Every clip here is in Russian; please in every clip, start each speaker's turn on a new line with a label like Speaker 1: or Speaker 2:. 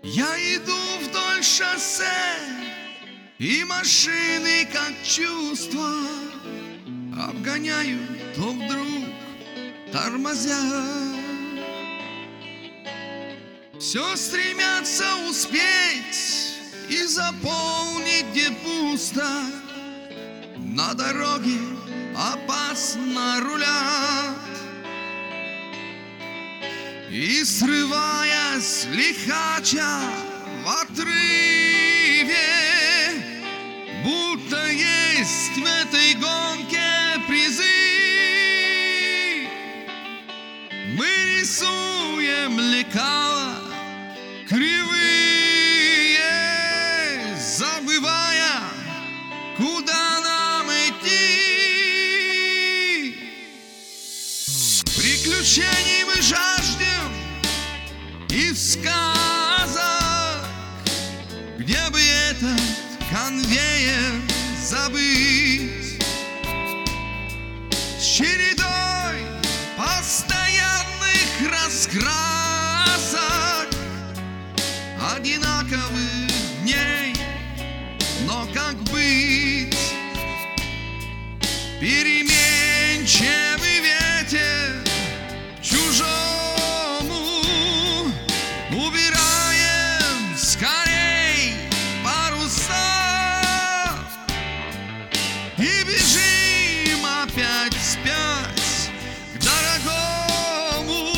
Speaker 1: Я иду вдоль шоссе, и машины, как чувства, обгоняют, то вдруг тормозят. Все стремятся успеть и заполнить, где пусто. На дороге опасно рулят, и, срываясь лихача в отрыве, будто есть в этой гонке призы. Мы рисуем лекала кривые, забывая, куда нам идти. Приключений мы жаждем из сказок, где бы этот конвейер забыть, с чередой постоянных раскрасок, одинаковых дней. Но как быть? Переменчивый ветер чужому, убираем скорей паруса и бежим опять вспять к дорогому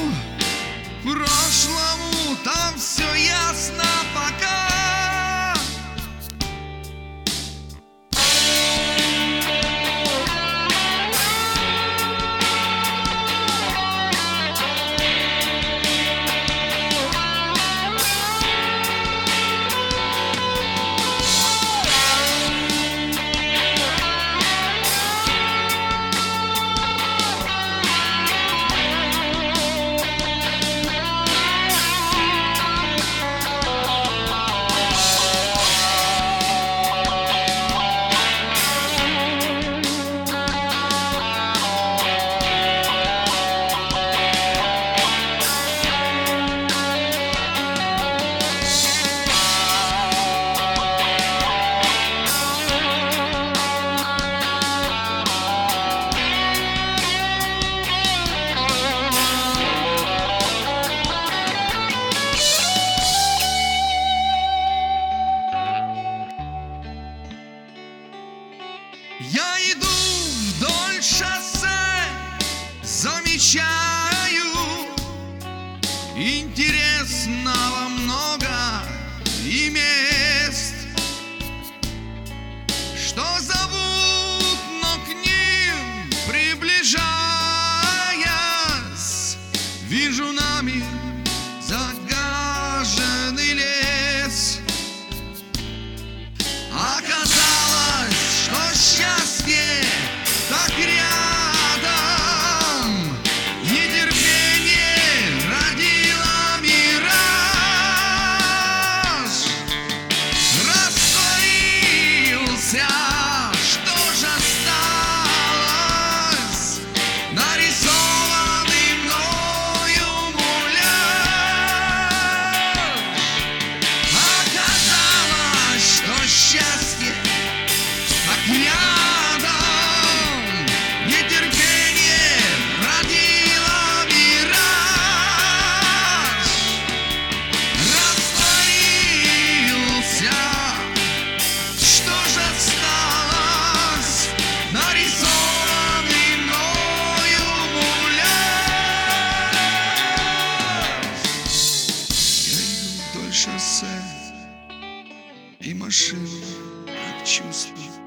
Speaker 1: прошлому. Там все ясно пока. Я иду вдоль шоссе, замечаю, интересного много и мест, что зовут, но к ним приближаясь, вижу нами загаженный лес. Оказалось, что счастье так рядом, нетерпение родило мираж. Растворился, что же осталось, нарисованный мною муляж. Оказалось, что счастье так рядом, нетерпение родило мираж. Растворился, что же осталось, нарисованный мною муляж. Я иду вдоль шоссе, и машины, как чувства,